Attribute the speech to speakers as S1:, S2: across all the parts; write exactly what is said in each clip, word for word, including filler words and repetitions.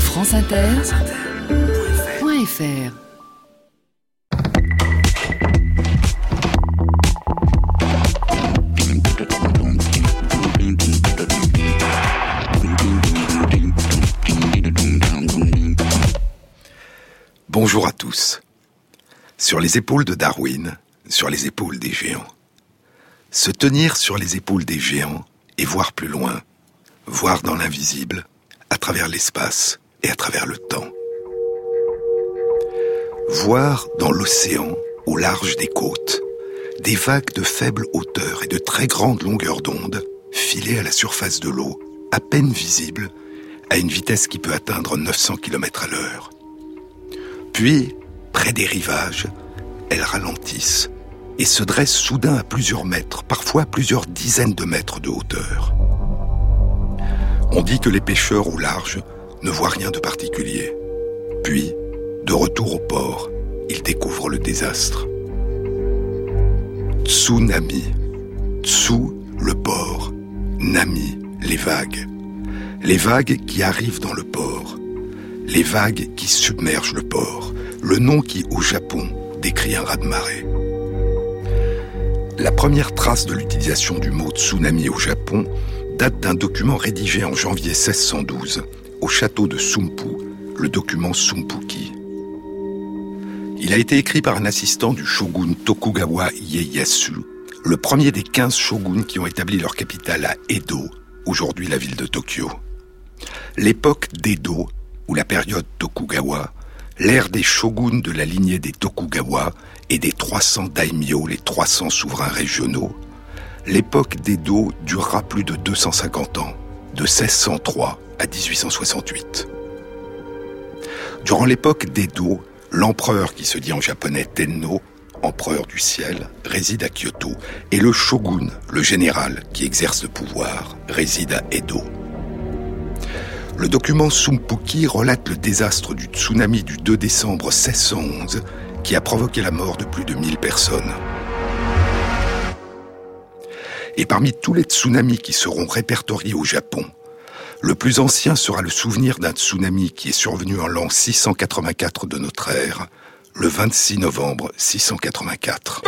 S1: franceinter point f r.
S2: Bonjour à tous. Sur les épaules de Darwin, sur les épaules des géants. Se tenir sur les épaules des géants et voir plus loin, voir dans l'invisible, à travers l'espace et à travers le temps. Voir dans l'océan, au large des côtes, des vagues de faible hauteur et de très grande longueur d'onde filées à la surface de l'eau, à peine visibles, à une vitesse qui peut atteindre neuf cents kilomètres à l'heure. Puis, près des rivages, elles ralentissent et se dressent soudain à plusieurs mètres, parfois à plusieurs dizaines de mètres de hauteur. On dit que les pêcheurs au large ne voient rien de particulier. Puis, de retour au port, ils découvrent le désastre. Tsunami. Tsu, le port. Nami, les vagues. Les vagues qui arrivent dans le port. Les vagues qui submergent le port. Le nom qui, au Japon, décrit un raz-de-marée. La première trace de l'utilisation du mot tsunami au Japon date d'un document rédigé en janvier seize cent douze au château de Sumpu, le document Sumpuki. Il a été écrit par un assistant du shogun Tokugawa Ieyasu, le premier des quinze shoguns qui ont établi leur capitale à Edo, aujourd'hui la ville de Tokyo. L'époque d'Edo, ou la période Tokugawa, l'ère des shoguns de la lignée des Tokugawa et des trois cents daimyo, les trois cents souverains régionaux, l'époque d'Edo durera plus de deux cent cinquante ans, de seize cent trois à dix-huit cent soixante-huit. Durant l'époque d'Edo, l'empereur qui se dit en japonais Tenno, empereur du ciel, réside à Kyoto, et le shogun, le général qui exerce le pouvoir, réside à Edo. Le document Sumpuki relate le désastre du tsunami du deux décembre seize cent onze qui a provoqué la mort de plus de mille personnes. Et parmi tous les tsunamis qui seront répertoriés au Japon, le plus ancien sera le souvenir d'un tsunami qui est survenu en l'an six cent quatre-vingt-quatre de notre ère, le vingt-six novembre six cent quatre-vingt-quatre.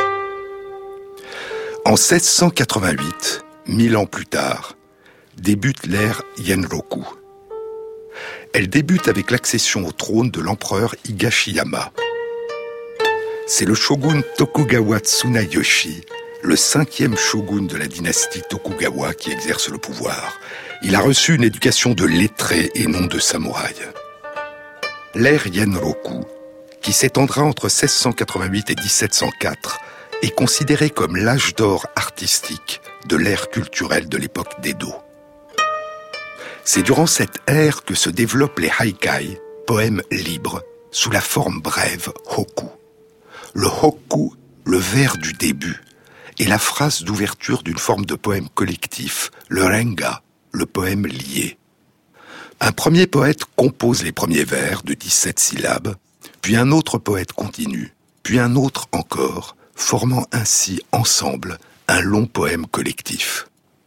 S2: En seize cent quatre-vingt-huit, mille ans plus tard, débute l'ère Genroku. Elle débute avec l'accession au trône de l'empereur Higashiyama. C'est le shogun Tokugawa Tsunayoshi, le cinquième shogun de la dynastie Tokugawa qui exerce le pouvoir. Il a reçu une éducation de lettré et non de samouraï. L'ère Genroku, qui s'étendra entre seize cent quatre-vingt-huit et dix-sept cent quatre, est considérée comme l'âge d'or artistique de l'ère culturelle de l'époque d'Edo. C'est durant cette ère que se développent les haikai, poèmes libres, sous la forme brève hokku. Le hokku, le vers du début, est la phrase d'ouverture d'une forme de poème collectif, le renga, le poème lié. Un premier poète compose les premiers vers de dix-sept syllabes, puis un autre poète continue, puis un autre encore, formant ainsi ensemble un long poème collectif.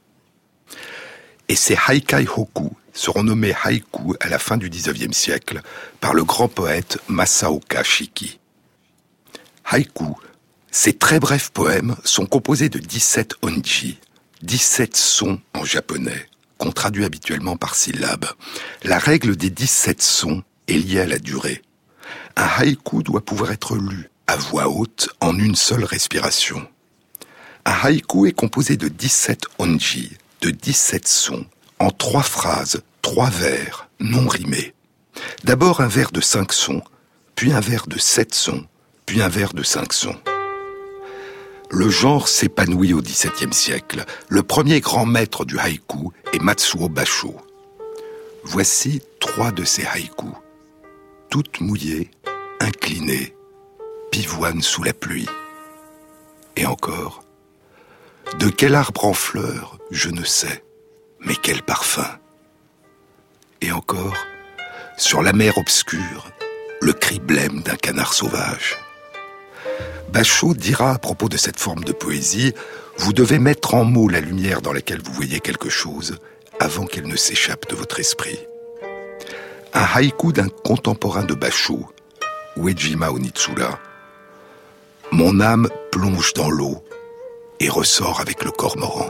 S2: Et ces haikai hokku seront nommés haïku à la fin du dix-neuvième siècle par le grand poète Masaoka Shiki. Haïku, ces très brefs poèmes sont composés de dix-sept onji, dix-sept sons en japonais, qu'on traduit habituellement par syllabes. La règle des dix-sept sons est liée à la durée. Un haïku doit pouvoir être lu à voix haute en une seule respiration. Un haïku est composé de dix-sept onji, de dix-sept sons, en trois phrases, trois vers, non rimés. D'abord un vers de cinq sons, puis un vers de sept sons, puis un vers de cinq sons. Le genre s'épanouit au dix-septième siècle. Le premier grand maître du haïku est Matsuo Basho. Voici trois de ces haïkus. Toutes mouillées, inclinées, pivoine sous la pluie. Et encore, de quel arbre en fleurs, je ne sais, mais quel parfum. Et encore, sur la mer obscure, le cri blême d'un canard sauvage. Basho dira à propos de cette forme de poésie, vous devez mettre en mots la lumière dans laquelle vous voyez quelque chose avant qu'elle ne s'échappe de votre esprit. Un haïku d'un contemporain de Basho, Uejima Onitsura. Mon âme plonge dans l'eau et ressort avec le cormoran.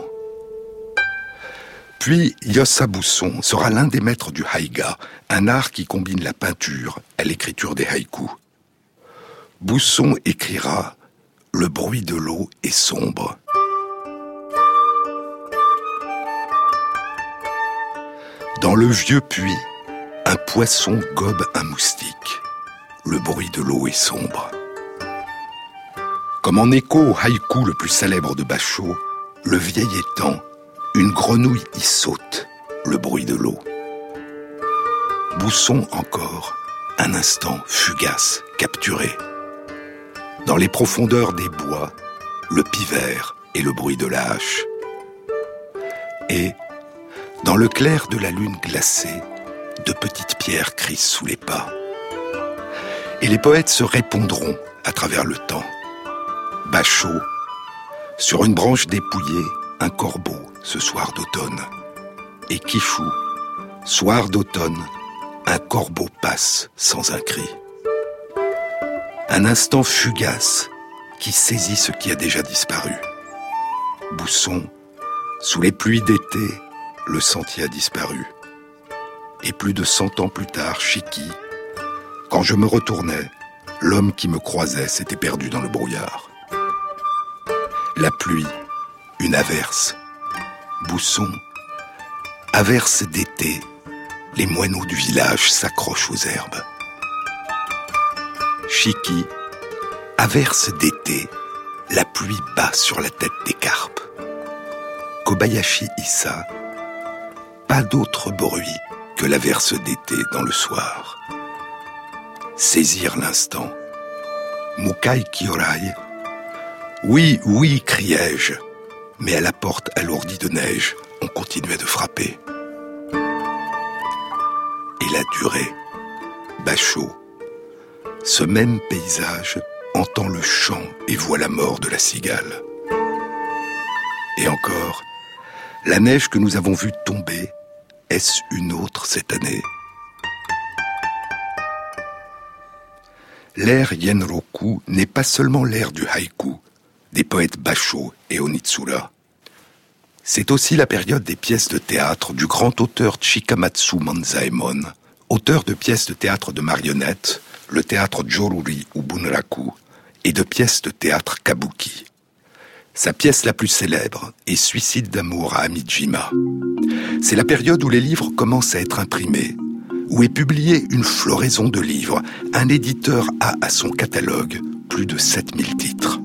S2: Puis Yossa Bousson sera l'un des maîtres du haïga, un art qui combine la peinture à l'écriture des haïkus. Bousson écrira « Le bruit de l'eau est sombre ». Dans le vieux puits, un poisson gobe un moustique. Le bruit de l'eau est sombre. Comme en écho au haïku le plus célèbre de Basho, le vieil étang, une grenouille y saute, le bruit de l'eau. Bousson encore, un instant fugace, capturé. Dans les profondeurs des bois, le pivert et le bruit de la hache. Et, dans le clair de la lune glacée, de petites pierres crissent sous les pas. Et les poètes se répondront à travers le temps. Basho, sur une branche dépouillée, un corbeau, ce soir d'automne. Et Kishu, soir d'automne, un corbeau passe sans un cri. Un instant fugace qui saisit ce qui a déjà disparu. Bousson, sous les pluies d'été, le sentier a disparu. Et plus de cent ans plus tard, Chiki, quand je me retournais, l'homme qui me croisait s'était perdu dans le brouillard. La pluie, une averse. Bousson, averse d'été, les moineaux du village s'accrochent aux herbes. Chiki, averse d'été, la pluie bat sur la tête des carpes. Kobayashi Issa, pas d'autre bruit que l'averse d'été dans le soir. Saisir l'instant. Mukai Kyorai, oui, oui, criai-je, mais à la porte alourdie de neige, on continuait de frapper. Et la durée, Basho, ce même paysage entend le chant et voit la mort de la cigale. Et encore, la neige que nous avons vue tomber, est-ce une autre cette année? L'ère Yenroku n'est pas seulement l'ère du haïku, des poètes Basho et Onitsura. C'est aussi la période des pièces de théâtre du grand auteur Chikamatsu Manzaemon, auteur de pièces de théâtre de marionnettes, le théâtre Joruri ou Bunraku, et de pièces de théâtre kabuki. Sa pièce la plus célèbre est Suicide d'amour à Amijima. C'est la période où les livres commencent à être imprimés, où est publiée une floraison de livres. Un éditeur a à son catalogue plus de sept mille titres.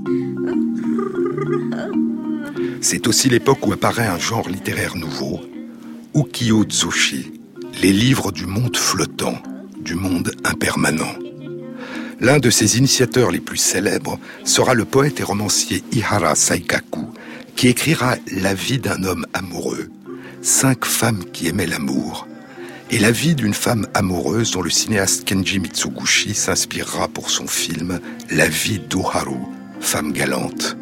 S2: C'est aussi l'époque où apparaît un genre littéraire nouveau, ukiyo-zoshi, les livres du monde flottant, du monde impermanent. L'un de ses initiateurs les plus célèbres sera le poète et romancier Ihara Saikaku, qui écrira La vie d'un homme amoureux, cinq femmes qui aimaient l'amour, et la vie d'une femme amoureuse dont le cinéaste Kenji Mitsuguchi s'inspirera pour son film La vie d'Oharu, femme galante.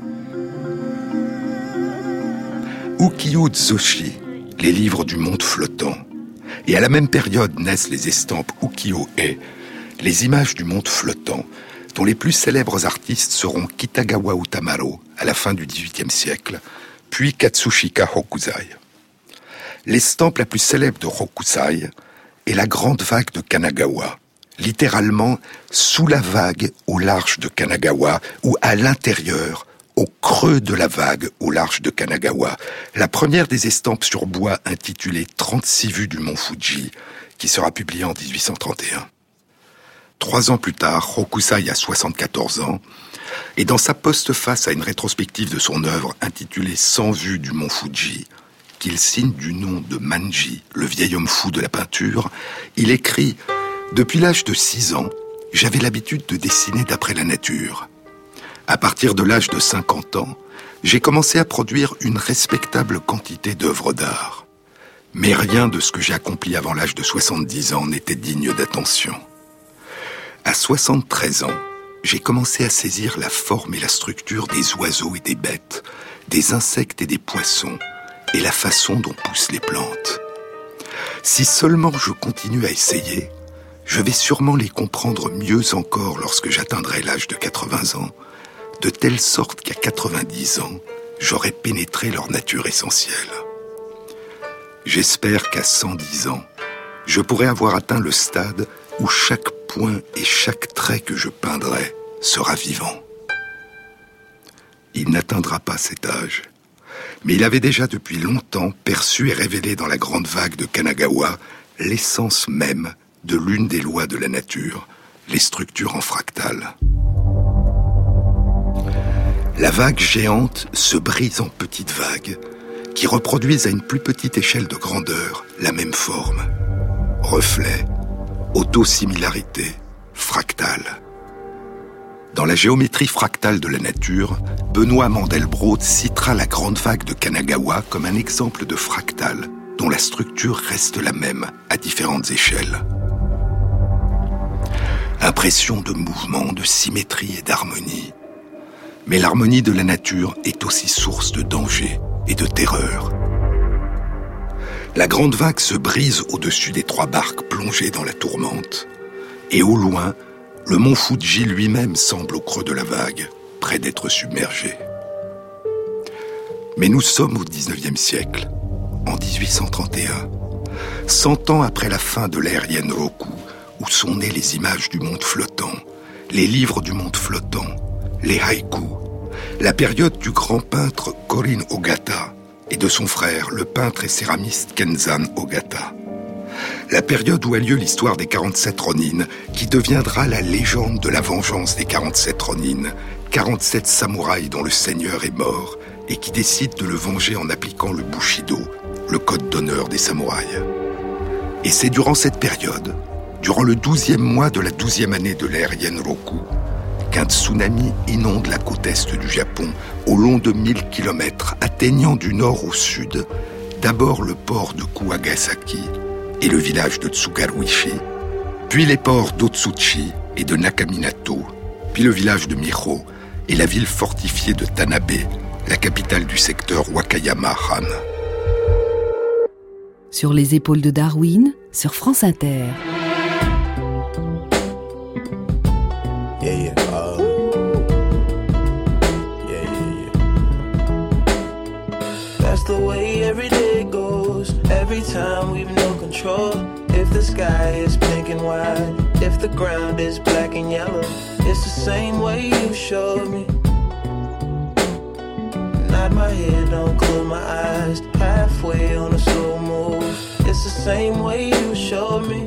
S2: Ukiyo-zoshi, les livres du monde flottant. Et à la même période naissent les estampes ukiyo-e, les images du monde flottant, dont les plus célèbres artistes seront Kitagawa Utamaro, à la fin du dix-huitième siècle, puis Katsushika Hokusai. L'estampe la plus célèbre de Hokusai est la grande vague de Kanagawa, littéralement sous la vague au large de Kanagawa, ou à l'intérieur, au creux de la vague au large de Kanagawa, la première des estampes sur bois intitulée trente-six vues du mont Fuji, qui sera publiée en dix-huit cent trente et un. Trois ans plus tard, Hokusai a soixante-quatorze ans, et dans sa postface à une rétrospective de son œuvre intitulée cent vues du mont Fuji, qu'il signe du nom de Manji, le vieil homme fou de la peinture, il écrit « Depuis l'âge de six ans, j'avais l'habitude de dessiner d'après la nature. À partir de l'âge de cinquante ans, j'ai commencé à produire une respectable quantité d'œuvres d'art. Mais rien de ce que j'ai accompli avant l'âge de soixante-dix ans n'était digne d'attention. À soixante-treize ans, j'ai commencé à saisir la forme et la structure des oiseaux et des bêtes, des insectes et des poissons, et la façon dont poussent les plantes. Si seulement je continue à essayer, Je vais sûrement les comprendre mieux encore lorsque j'atteindrai l'âge de quatre-vingts ans, de telle sorte qu'à quatre-vingt-dix ans, j'aurai pénétré leur nature essentielle. J'espère qu'à cent dix ans, je pourrai avoir atteint le stade où chaque point et chaque trait que je peindrai sera vivant. Il n'atteindra pas cet âge, mais il avait déjà depuis longtemps perçu et révélé dans la grande vague de Kanagawa l'essence même de l'une des lois de la nature, les structures en fractales. La vague géante se brise en petites vagues qui reproduisent à une plus petite échelle de grandeur la même forme. Reflet, autosimilarité, fractale. Dans la géométrie fractale de la nature, Benoît Mandelbrot citera la grande vague de Kanagawa comme un exemple de fractale dont la structure reste la même à différentes échelles. Impression de mouvement, de symétrie et d'harmonie. Mais l'harmonie de la nature est aussi source de danger et de terreur. La grande vague se brise au-dessus des trois barques plongées dans la tourmente. Et au loin, le mont Fuji lui-même semble au creux de la vague, près d'être submergé. Mais nous sommes au dix-neuvième siècle, en dix-huit cent trente et un, cent ans après la fin de l'ère Yenroku, où sont nées les images du monde flottant, les livres du monde flottant, les haïkus, la période du grand peintre Korin Ogata et de son frère, le peintre et céramiste Kenzan Ogata. La période où a lieu l'histoire des quarante-sept Ronin, qui deviendra la légende de la vengeance des quarante-sept Ronin, quarante-sept samouraïs dont le seigneur est mort et qui décident de le venger en appliquant le Bushido, le code d'honneur des samouraïs. Et c'est durant cette période, durant le douzième mois de la douzième année de l'ère Yenroku, qu'un tsunami inonde la côte est du Japon au long de mille kilomètres, atteignant du nord au sud d'abord le port de Kuwagasaki et le village de Tsugaruishi, puis les ports d'Otsuchi et de Nakaminato, puis le village de Miho et la ville fortifiée de Tanabe, la capitale du secteur Wakayama-Han.
S1: Sur les épaules de Darwin, sur France Inter.
S3: Yeah, yeah, uh, yeah, yeah, yeah. That's the way every day goes. Every time we've no control. If the sky is pink and white, if the ground is black and yellow, it's the same way you showed me. Nod my head, don't close my eyes. Halfway on a slow move. It's the same way you showed me.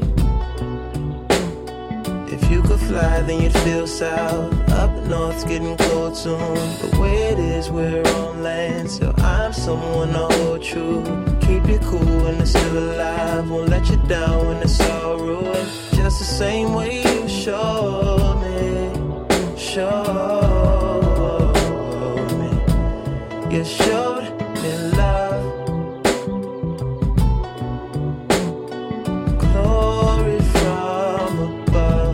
S3: If you could fly, then you'd feel south. Up north's getting cold soon. The way it is, we're on land, so I'm someone to hold true. Keep you cool when it's still alive. Won't let you down when it's all ruined. Just the same way you showed me. Showed me. You showed me love. Glory from above.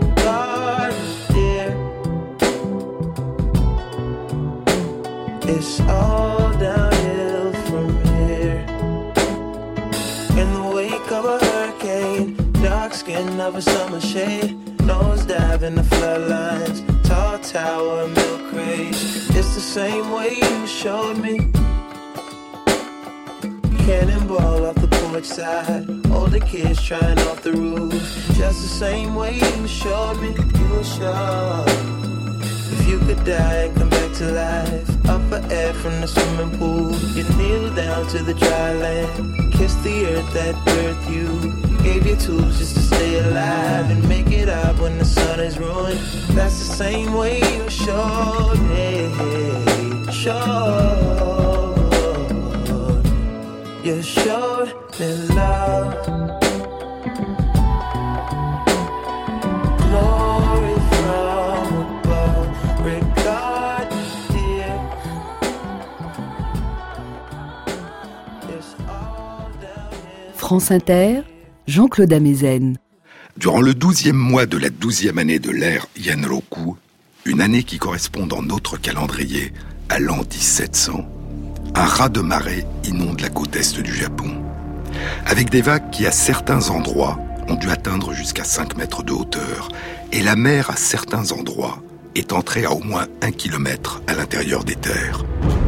S3: It's all downhill from here. In the wake of a hurricane, dark skin of a summer shade, nosedive in the floodlines, tall tower, milk crates. It's the same way you showed me. Cannonball off the porch side, older kids trying off the roof. Just the same way you showed me. You showed. If you could die and come back to life, up for air from the swimming pool, you kneel down to the dry land, kiss the earth that birthed you, gave you tools just to stay alive and make it up when the sun is ruined. That's the same way you showed me, showed, you showed me love. Glory from above, regard dear. It's all downhill.
S1: France Inter, Jean-Claude Amezen.
S2: Durant le douzième mois de la douzième année de l'ère Yenroku, une année qui correspond dans notre calendrier à l'an dix-sept cents, un raz de marée inonde la côte est du Japon, avec des vagues qui, à certains endroits, ont dû atteindre jusqu'à cinq mètres de hauteur, et la mer, à certains endroits, est entrée à au moins un kilomètre à l'intérieur des terres.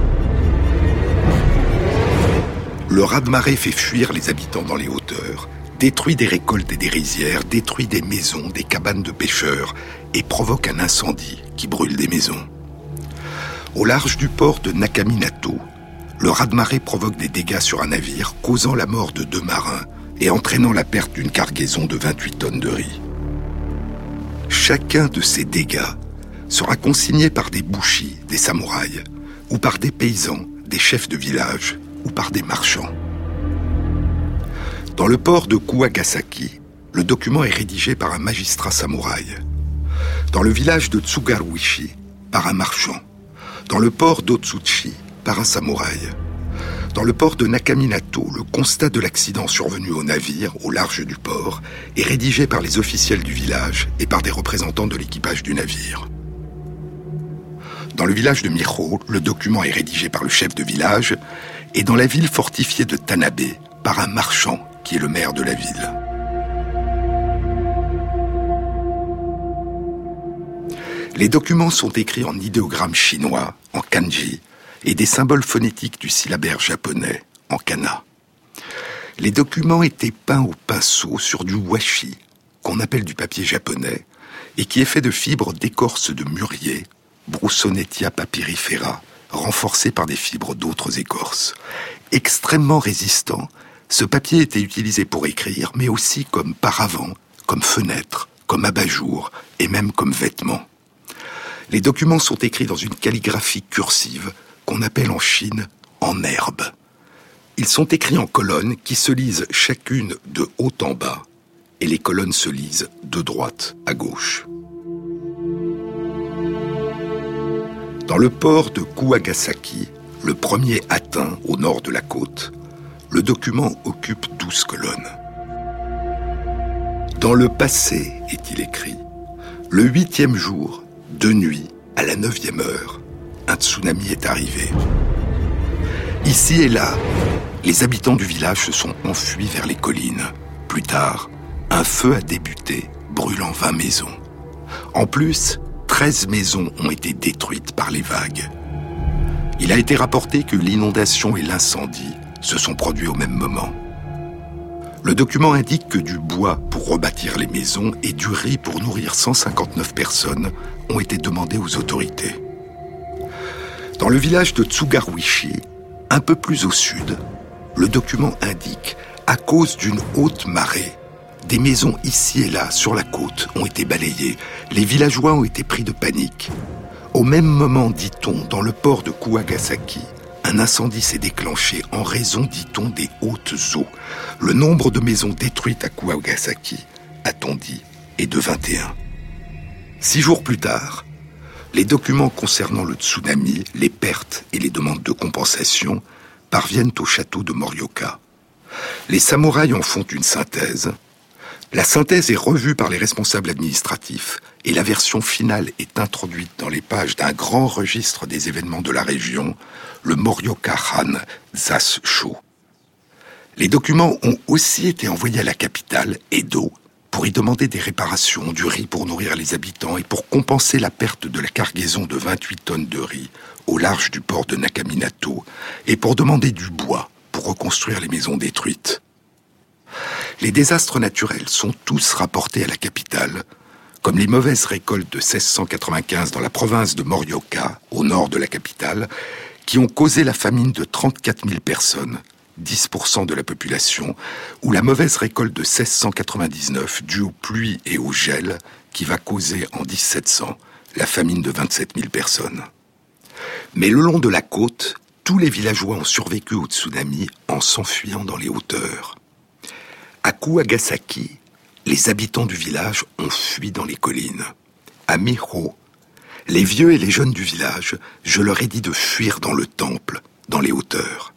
S2: Le raz-de-marée fait fuir les habitants dans les hauteurs, détruit des récoltes et des rizières, détruit des maisons, des cabanes de pêcheurs, et provoque un incendie qui brûle des maisons. Au large du port de Nakaminato, le raz-de-marée provoque des dégâts sur un navire, causant la mort de deux marins et entraînant la perte d'une cargaison de vingt-huit tonnes de riz. Chacun de ces dégâts sera consigné par des bushis, des samouraïs, ou par des paysans, des chefs de village, ou par des marchands. Dans le port de Kuwagasaki, le document est rédigé par un magistrat samouraï. Dans le village de Tsugaruishi, par un marchand. Dans le port d'Otsuchi, par un samouraï. Dans le port de Nakaminato, le constat de l'accident survenu au navire, au large du port, est rédigé par les officiels du village et par des représentants de l'équipage du navire. Dans le village de Miho, le document est rédigé par le chef de village, et dans la ville fortifiée de Tanabe, par un marchand qui est le maire de la ville. Les documents sont écrits en idéogrammes chinois, en kanji, et des symboles phonétiques du syllabaire japonais, en kana. Les documents étaient peints au pinceau sur du washi, qu'on appelle du papier japonais, et qui est fait de fibres d'écorce de mûrier, Broussonetia papyrifera, renforcé par des fibres d'autres écorces. Extrêmement résistant, ce papier était utilisé pour écrire, mais aussi comme paravent, comme fenêtre, comme abat-jour et même comme vêtement. Les documents sont écrits dans une calligraphie cursive qu'on appelle en Chine en herbe. Ils sont écrits en colonnes qui se lisent chacune de haut en bas, et les colonnes se lisent de droite à gauche. Dans le port de Kuwagasaki, le premier atteint au nord de la côte, le document occupe douze colonnes. Dans le passé, est-il écrit, le huitième jour, de nuit, à la neuvième heure, un tsunami est arrivé. Ici et là, les habitants du village se sont enfuis vers les collines. Plus tard, un feu a débuté, brûlant vingt maisons. En plus, treize maisons ont été détruites par les vagues. Il a été rapporté que l'inondation et l'incendie se sont produits au même moment. Le document indique que du bois pour rebâtir les maisons et du riz pour nourrir cent cinquante-neuf personnes ont été demandés aux autorités. Dans le village de Tsugaruishi, un peu plus au sud, le document indique, à cause d'une haute marée, des maisons ici et là sur la côte ont été balayées. Les villageois ont été pris de panique. Au même moment, dit-on, dans le port de Kuwagasaki, un incendie s'est déclenché en raison, dit-on, des hautes eaux. Le nombre de maisons détruites à Kuwagasaki, a-t-on dit, est de vingt et un. Six jours plus tard, les documents concernant le tsunami, les pertes et les demandes de compensation parviennent au château de Morioka. Les samouraïs en font une synthèse. La synthèse est revue par les responsables administratifs et la version finale est introduite dans les pages d'un grand registre des événements de la région, le Morioka-han Zassho. Les documents ont aussi été envoyés à la capitale, Edo, pour y demander des réparations, du riz pour nourrir les habitants et pour compenser la perte de la cargaison de vingt-huit tonnes de riz au large du port de Nakaminato et pour demander du bois pour reconstruire les maisons détruites. Les désastres naturels sont tous rapportés à la capitale, comme les mauvaises récoltes de seize cent quatre-vingt-quinze dans la province de Morioka, au nord de la capitale, qui ont causé la famine de trente-quatre mille personnes, dix pour cent de la population, ou la mauvaise récolte de seize cent quatre-vingt-dix-neuf due aux pluies et au gel, qui va causer en dix-sept cents la famine de vingt-sept mille personnes. Mais le long de la côte, tous les villageois ont survécu au tsunami en s'enfuyant dans les hauteurs. À Kuwagasaki, les habitants du village ont fui dans les collines. À Miho, les vieux et les jeunes du village, je leur ai dit de fuir dans le temple, dans les hauteurs.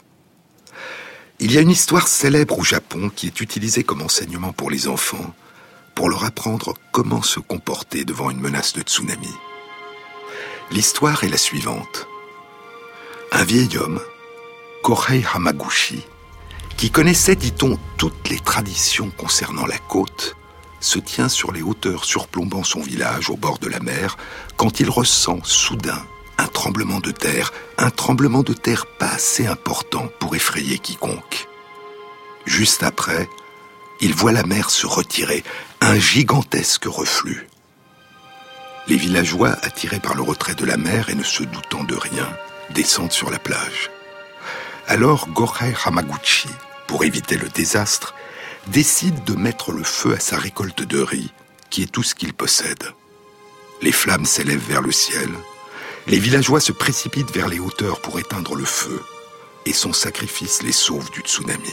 S2: Il y a une histoire célèbre au Japon qui est utilisée comme enseignement pour les enfants, pour leur apprendre comment se comporter devant une menace de tsunami. L'histoire est la suivante. Un vieil homme, Kohei Hamaguchi, qui connaissait, dit-on, toutes les traditions concernant la côte, se tient sur les hauteurs surplombant son village au bord de la mer quand il ressent soudain un tremblement de terre, un tremblement de terre pas assez important pour effrayer quiconque. Juste après, il voit la mer se retirer, un gigantesque reflux. Les villageois, attirés par le retrait de la mer et ne se doutant de rien, descendent sur la plage. Alors Gohei Hamaguchi, pour éviter le désastre, décide de mettre le feu à sa récolte de riz, qui est tout ce qu'il possède. Les flammes s'élèvent vers le ciel. Les villageois se précipitent vers les hauteurs pour éteindre le feu, et son sacrifice les sauve du tsunami.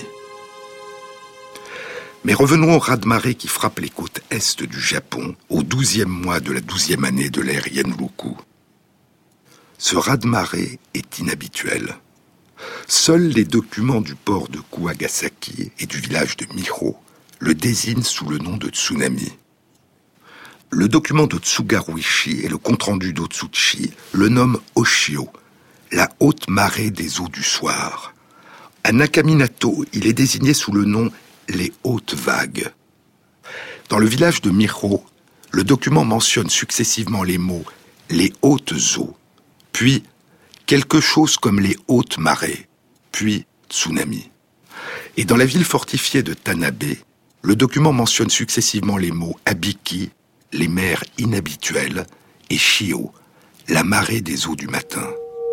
S2: Mais revenons au raz-de-marée qui frappe les côtes est du Japon au douzième mois de la douzième année de l'ère Yenroku. Ce raz-de-marée est inhabituel. Seuls les documents du port de Kuwagasaki et du village de Miho le désignent sous le nom de tsunami. Le document de Tsugaru-ishi et le compte-rendu d'Otsuchi le nomment Oshio, la haute marée des eaux du soir. À Nakaminato, il est désigné sous le nom les hautes vagues. Dans le village de Miho, le document mentionne successivement les mots les hautes eaux, puis quelque chose comme les hautes marées, puis tsunami. Et dans la ville fortifiée de Tanabe, le document mentionne successivement les mots abiki, les mers inhabituelles, et shio, la marée des eaux du matin.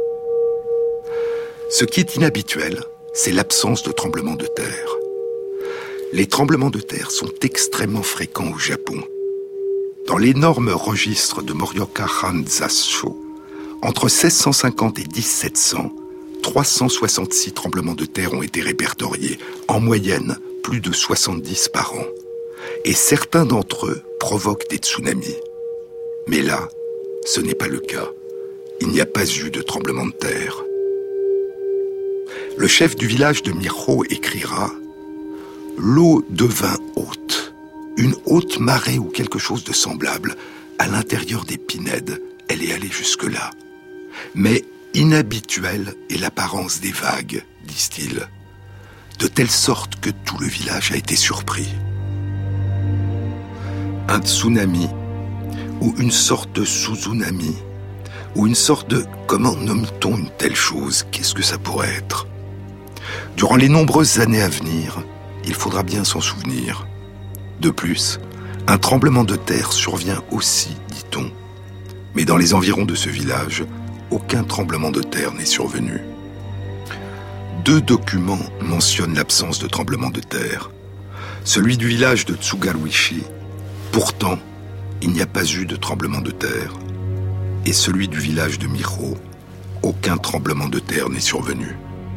S2: Ce qui est inhabituel, c'est l'absence de tremblements de terre. Les tremblements de terre sont extrêmement fréquents au Japon. Dans l'énorme registre de Morioka Hanzasho, entre seize cent cinquante et dix-sept cents, trois cent soixante-six tremblements de terre ont été répertoriés, en moyenne plus de soixante-dix par an. Et certains d'entre eux provoquent des tsunamis. Mais là, ce n'est pas le cas. Il n'y a pas eu de tremblement de terre. Le chef du village de Miho écrira « L'eau devint haute, une haute marée ou quelque chose de semblable. À l'intérieur des pinèdes, elle est allée jusque-là. Mais inhabituelle est l'apparence des vagues, disent-ils, de telle sorte que tout le village a été surpris. » Un tsunami, ou une sorte de suzunami, ou une sorte de... Comment nomme-t-on une telle chose? Qu'est-ce que ça pourrait être? Durant les nombreuses années à venir, il faudra bien s'en souvenir. De plus, un tremblement de terre survient aussi, dit-on. Mais dans les environs de ce village, aucun tremblement de terre n'est survenu. Deux documents mentionnent l'absence de tremblement de terre. Celui du village de Tsugaru-ishi, pourtant, il n'y a pas eu de tremblement de terre. Et celui du village de Miho, aucun tremblement de terre n'est survenu.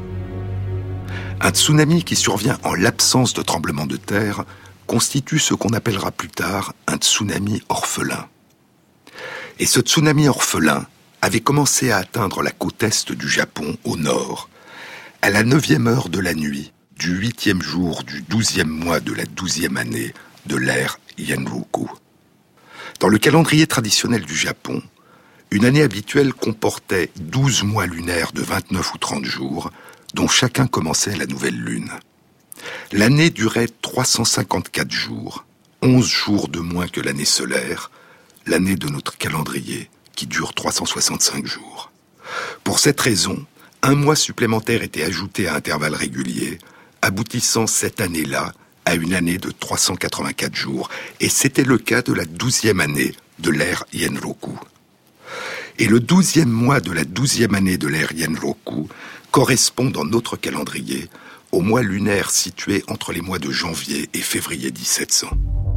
S2: Un tsunami qui survient en l'absence de tremblement de terre constitue ce qu'on appellera plus tard un tsunami orphelin. Et ce tsunami orphelin avait commencé à atteindre la côte est du Japon, au nord, à la neuvième heure de la nuit, du huitième jour du douzième mois de la douzième année de l'ère Yenroku. Dans le calendrier traditionnel du Japon, une année habituelle comportait douze mois lunaires de vingt-neuf ou trente jours, dont chacun commençait à la nouvelle lune. L'année durait trois cent cinquante-quatre jours, onze jours de moins que l'année solaire, l'année de notre calendrier, qui dure trois cent soixante-cinq jours. Pour cette raison, un mois supplémentaire était ajouté à intervalles réguliers, aboutissant cette année-là à une année de trois cent quatre-vingt-quatre jours, et c'était le cas de la douzième année de l'ère Yenroku. Et le douzième mois de la douzième année de l'ère Yenroku correspond dans notre calendrier au mois lunaire situé entre les mois de janvier et février dix-sept cents.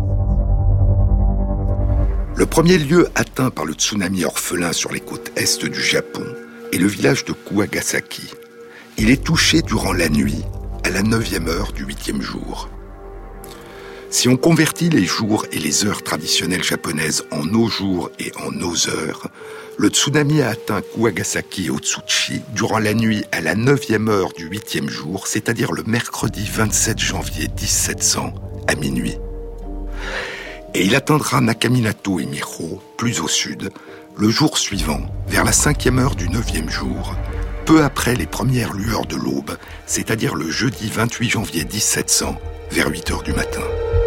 S2: Le premier lieu atteint par le tsunami orphelin sur les côtes est du Japon est le village de Kuwagasaki. Il est touché durant la nuit, à la neuvième heure du huitième jour. Si on convertit les jours et les heures traditionnelles japonaises en nos jours et en nos heures, le tsunami a atteint Kuwagasaki et Otsuchi durant la nuit à la neuvième heure du huitième jour, c'est-à-dire le mercredi vingt-sept janvier dix-sept cents à minuit. Et il atteindra Nakaminato et Miho, plus au sud, le jour suivant, vers la cinquième heure du neuvième jour, peu après les premières lueurs de l'aube, c'est-à-dire le jeudi vingt-huit janvier dix-sept cents, vers huit heures du matin.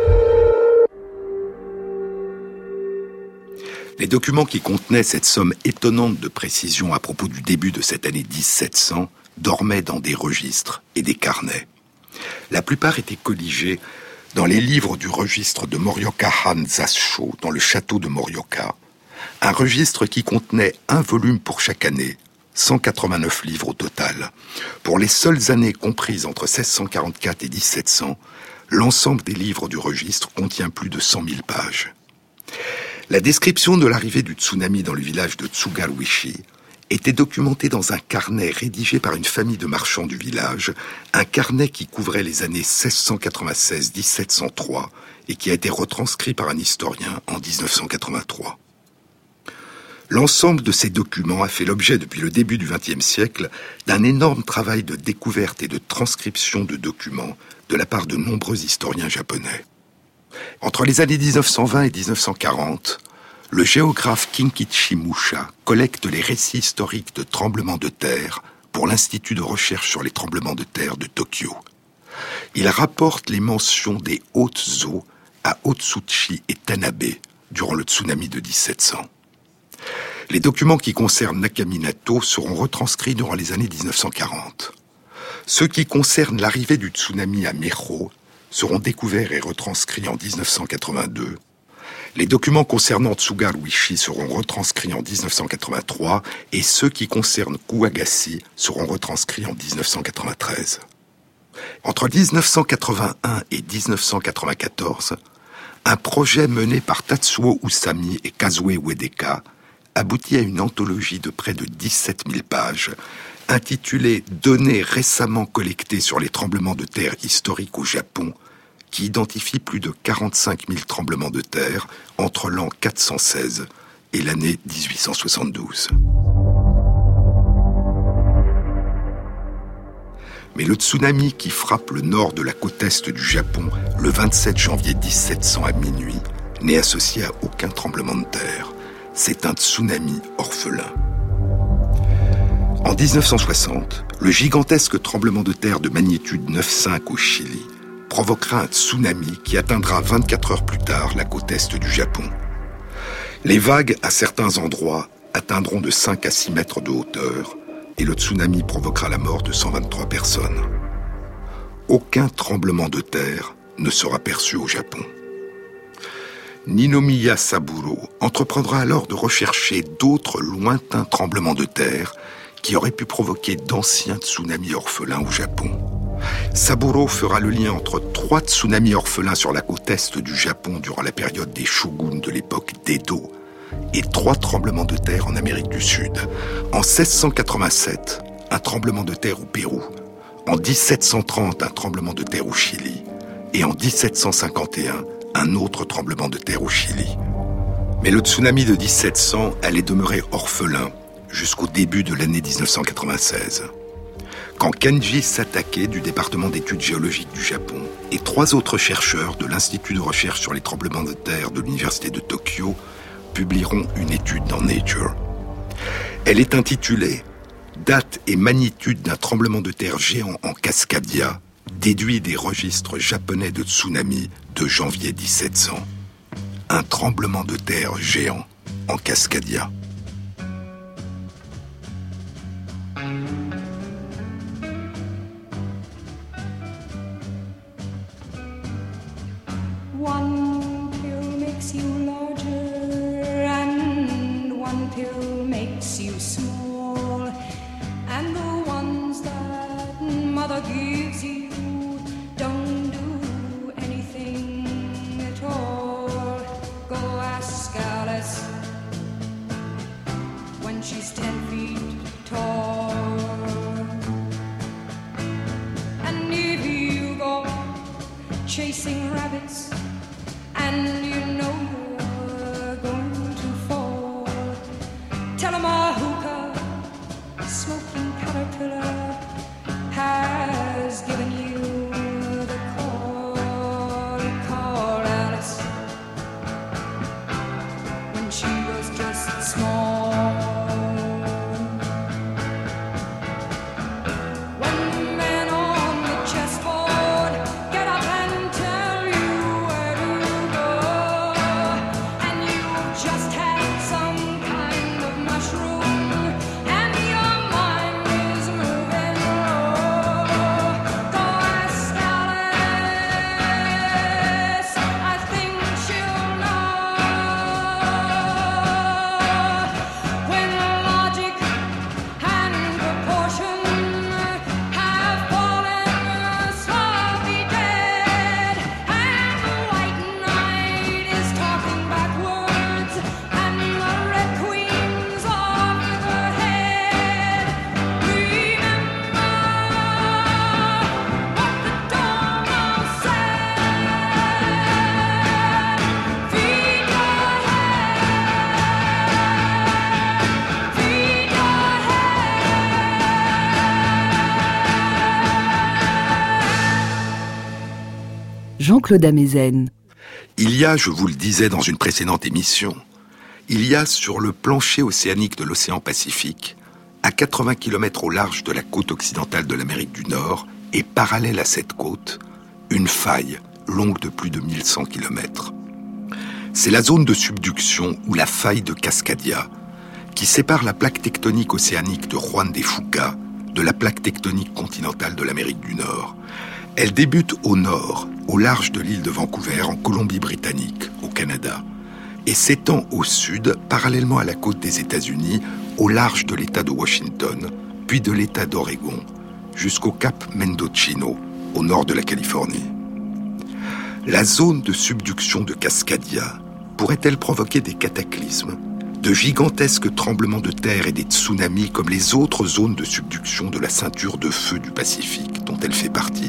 S2: Les documents qui contenaient cette somme étonnante de précision à propos du début de cette année dix-sept cents dormaient dans des registres et des carnets. La plupart étaient colligés dans les livres du registre de Morioka Han Zasho, dans le château de Morioka, un registre qui contenait un volume pour chaque année, cent quatre-vingt-neuf livres au total. Pour les seules années comprises entre seize cent quarante-quatre et dix-sept cents, l'ensemble des livres du registre contient plus de cent mille pages. La description de l'arrivée du tsunami dans le village de Tsugaruishi était documentée dans un carnet rédigé par une famille de marchands du village, un carnet qui couvrait les années seize cent quatre-vingt-seize à dix-sept cent trois et qui a été retranscrit par un historien en dix-neuf cent quatre-vingt-trois. L'ensemble de ces documents a fait l'objet depuis le début du vingtième siècle d'un énorme travail de découverte et de transcription de documents de la part de nombreux historiens japonais. Entre les années dix-neuf cent vingt et dix-neuf cent quarante, le géographe Kinkichi Musha collecte les récits historiques de tremblements de terre pour l'Institut de recherche sur les tremblements de terre de Tokyo. Il rapporte les mentions des hautes eaux à Otsuchi et Tanabe durant le tsunami de dix-sept cents. Les documents qui concernent Nakaminato seront retranscrits durant les années dix-neuf cent quarante. Ceux qui concernent l'arrivée du tsunami à Meho seront découverts et retranscrits en dix-neuf cent quatre-vingt-deux. Les documents concernant Tsugaruishi seront retranscrits en dix-neuf cent quatre-vingt-trois et ceux qui concernent Kuwagasi seront retranscrits en dix-neuf cent quatre-vingt-treize. Entre dix-neuf cent quatre-vingt-un et dix-neuf cent quatre-vingt-quatorze, un projet mené par Tatsuo Usami et Kazue Uedeka aboutit à une anthologie de près de dix-sept mille pages intitulée « Données récemment collectées sur les tremblements de terre historiques au Japon » qui identifie plus de quarante-cinq mille tremblements de terre entre l'an quatre cent seize et l'année dix-huit cent soixante-douze. Mais le tsunami qui frappe le nord de la côte est du Japon le vingt-sept janvier dix-sept cents à minuit n'est associé à aucun tremblement de terre. C'est un tsunami orphelin. En dix-neuf cent soixante, le gigantesque tremblement de terre de magnitude neuf virgule cinq au Chili provoquera un tsunami qui atteindra vingt-quatre heures plus tard la côte est du Japon. Les vagues, à certains endroits, atteindront de cinq à six mètres de hauteur et le tsunami provoquera la mort de cent vingt-trois personnes. Aucun tremblement de terre ne sera perçu au Japon. Ninomiya Saburo entreprendra alors de rechercher d'autres lointains tremblements de terre qui auraient pu provoquer d'anciens tsunamis orphelins au Japon. Saburo fera le lien entre trois tsunamis orphelins sur la côte est du Japon durant la période des shoguns de l'époque d'Edo et trois tremblements de terre en Amérique du Sud. En seize cent quatre-vingt-sept, un tremblement de terre au Pérou. En dix-sept cent trente, un tremblement de terre au Chili. Et en dix-sept cent cinquante et un, un autre tremblement de terre au Chili. Mais le tsunami de dix-sept cents allait demeurer orphelin jusqu'au début de l'année dix-neuf cent quatre-vingt-seize. Quand Kenji Satake du département d'études géologiques du Japon et trois autres chercheurs de l'Institut de recherche sur les tremblements de terre de l'Université de Tokyo publieront une étude dans Nature. Elle est intitulée « Date et magnitude d'un tremblement de terre géant en Cascadia, déduit des registres japonais de tsunami de janvier dix-sept cents. Un tremblement de terre géant en Cascadia. »
S4: One pill makes you larger and one pill makes you small, and the ones that mother gives you don't do anything at all. Go ask Alice when she's ten feet tall. And if you go chasing rabbits and you know you're going to fall, tell 'em a hookah smoking caterpillar has given you the call. Call Alice when she was just small.
S1: Jean-Claude Amezen.
S2: Il y a, je vous le disais dans une précédente émission, il y a sur le plancher océanique de l'océan Pacifique, à quatre-vingts kilomètres au large de la côte occidentale de l'Amérique du Nord, et parallèle à cette côte, une faille longue de plus de mille cent kilomètres. C'est la zone de subduction ou la faille de Cascadia, qui sépare la plaque tectonique océanique de Juan de Fuca de la plaque tectonique continentale de l'Amérique du Nord. Elle débute au nord, au large de l'île de Vancouver, en Colombie-Britannique, au Canada, et s'étend au sud, parallèlement à la côte des États-Unis, au large de l'État de Washington, puis de l'État d'Oregon, jusqu'au cap Mendocino, au nord de la Californie. La zone de subduction de Cascadia pourrait-elle provoquer des cataclysmes, de gigantesques tremblements de terre et des tsunamis comme les autres zones de subduction de la ceinture de feu du Pacifique dont elle fait partie?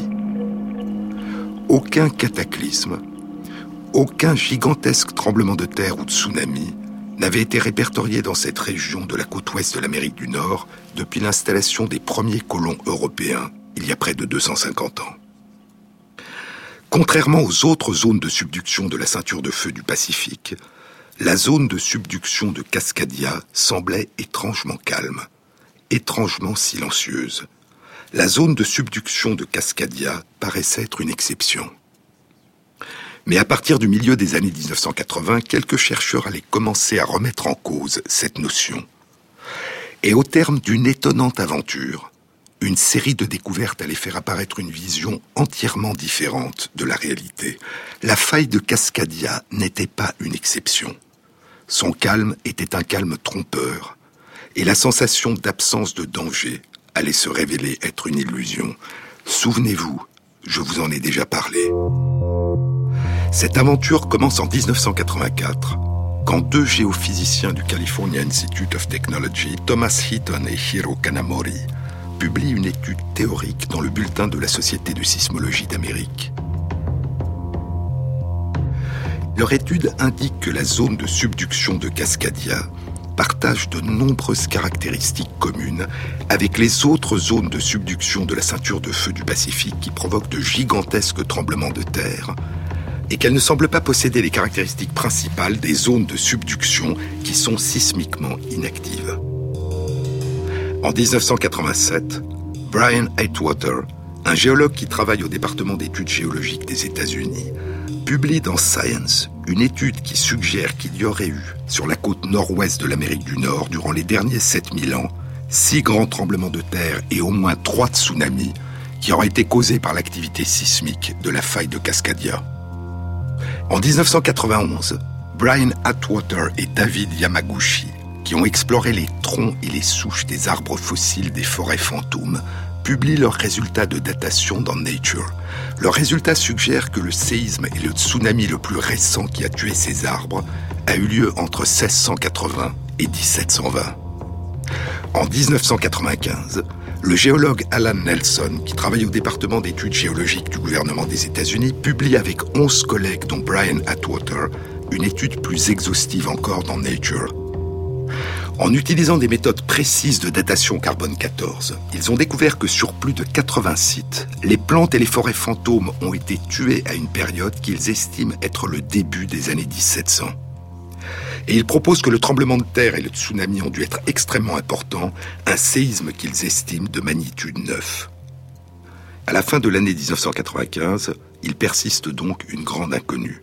S2: Aucun cataclysme, aucun gigantesque tremblement de terre ou tsunami n'avait été répertorié dans cette région de la côte ouest de l'Amérique du Nord depuis l'installation des premiers colons européens, il y a près de deux cent cinquante ans. Contrairement aux autres zones de subduction de la ceinture de feu du Pacifique, la zone de subduction de Cascadia semblait étrangement calme, étrangement silencieuse. La zone de subduction de Cascadia paraissait être une exception. Mais à partir du milieu des années dix-neuf cent quatre-vingts, quelques chercheurs allaient commencer à remettre en cause cette notion. Et au terme d'une étonnante aventure, une série de découvertes allait faire apparaître une vision entièrement différente de la réalité. La faille de Cascadia n'était pas une exception. Son calme était un calme trompeur, et la sensation d'absence de danger allait se révéler être une illusion. Souvenez-vous, je vous en ai déjà parlé. Cette aventure commence en dix-neuf cent quatre-vingt-quatre, quand deux géophysiciens du California Institute of Technology, Thomas Heaton et Hiro Kanamori, publient une étude théorique dans le bulletin de la Société de sismologie d'Amérique. Leur étude indique que la zone de subduction de Cascadia partage de nombreuses caractéristiques communes avec les autres zones de subduction de la ceinture de feu du Pacifique qui provoquent de gigantesques tremblements de terre, et qu'elle ne semble pas posséder les caractéristiques principales des zones de subduction qui sont sismiquement inactives. En dix-neuf cent quatre-vingt-sept, Brian Atwater, un géologue qui travaille au département d'études géologiques des États-Unis, publie dans Science une étude qui suggère qu'il y aurait eu, sur la côte nord-ouest de l'Amérique du Nord, durant les derniers sept mille ans, six grands tremblements de terre et au moins trois tsunamis qui auraient été causés par l'activité sismique de la faille de Cascadia. En dix-neuf cent quatre-vingt-onze, Brian Atwater et David Yamaguchi, qui ont exploré les troncs et les souches des arbres fossiles des forêts fantômes, publient leurs résultats de datation dans Nature. Leurs résultats suggèrent que le séisme et le tsunami le plus récent qui a tué ces arbres a eu lieu entre seize cent quatre-vingts et dix-sept cent vingt. En dix-neuf cent quatre-vingt-quinze, le géologue Alan Nelson, qui travaille au département d'études géologiques du gouvernement des États-Unis, publie avec onze collègues, dont Brian Atwater, une étude plus exhaustive encore dans Nature. En utilisant des méthodes précises de datation carbone quatorze, ils ont découvert que sur plus de quatre-vingts sites, les plantes et les forêts fantômes ont été tuées à une période qu'ils estiment être le début des années dix-sept cents. Et ils proposent que le tremblement de terre et le tsunami ont dû être extrêmement importants, un séisme qu'ils estiment de magnitude neuf. À la fin de l'année dix-neuf cent quatre-vingt-quinze, il persiste donc une grande inconnue.